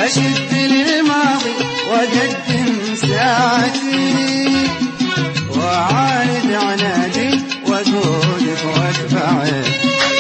أشد للماضي وأقدم ساعتي وأعاند عنادي وأقودك وأتبعك.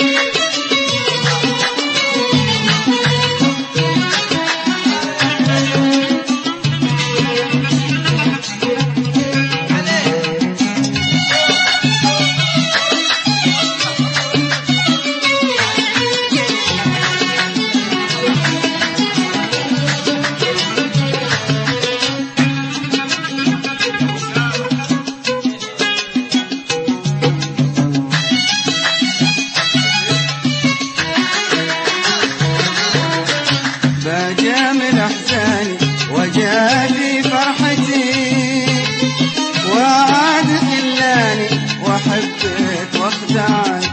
بجامل أحزاني وجافي فرحتي وعاد خلاني وأحبك وأخدعك.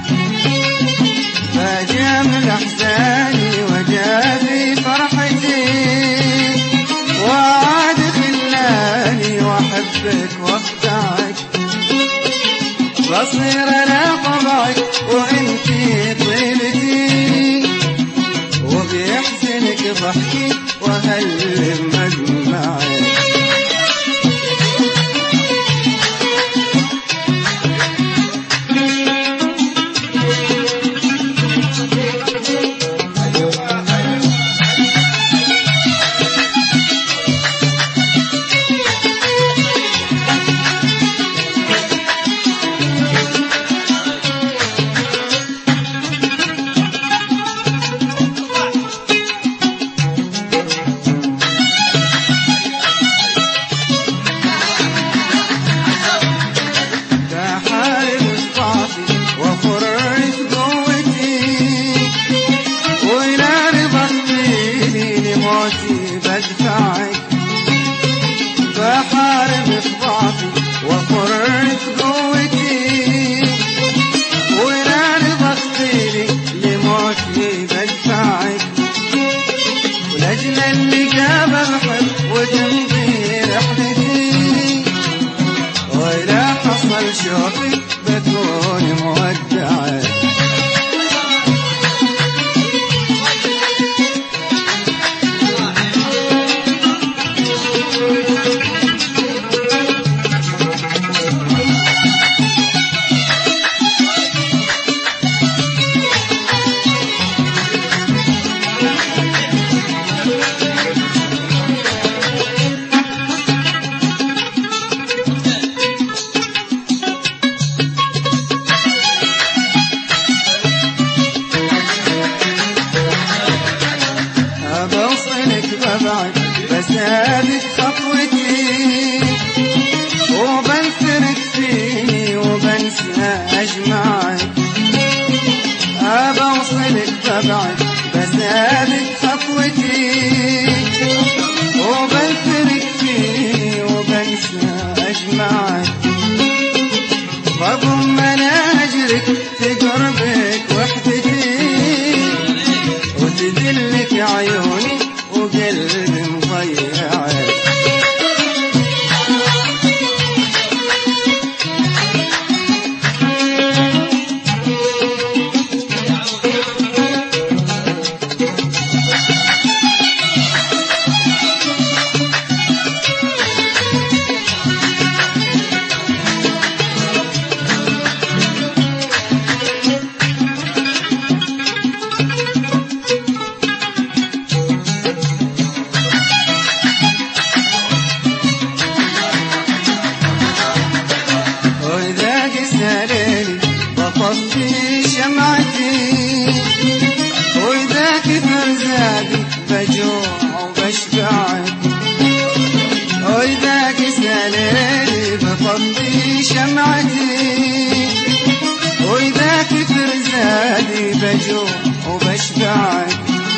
بجامل أحزاني وجافي فرحتي وعاد خلاني وأحبك وأخدعك. بصير أنا طبعك وأنتي طيبتي وبيحزنك ضحكي وهلم مدمعي. بدفعك بحارب إخضاعي وفرت قوتي ونار ضغطيلي لموتي بدفعك. ولأجل اللي جاب الحب وتمضي رحلتي وإذا حصل شوقي بكون مودعك. بسابق خطوتي وبنسرك فيني وبنسى أجمعك. أبوصلك طبعك بسابق خطوتي وبنسرك فيني وبنسى أجمعك. بضم أنا أجرك في قربك وحدتي وتدلك عيوني وقلبي مضيعك. بطفي شمعتي وإذا كثر زادي بجوع وبشبعك. وإذا كسى ليلي بطفي شمعتي وإذا كثر زادي بجوع وبشبعك.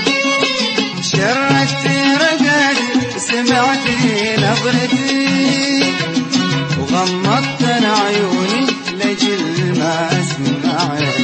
شردتي رقادي سمعتي نظرتي وغمضت أنا عيوني لجل ما أسمعك.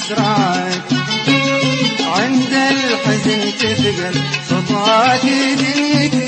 مصرعك عند الحزن تثقل خطاك يديك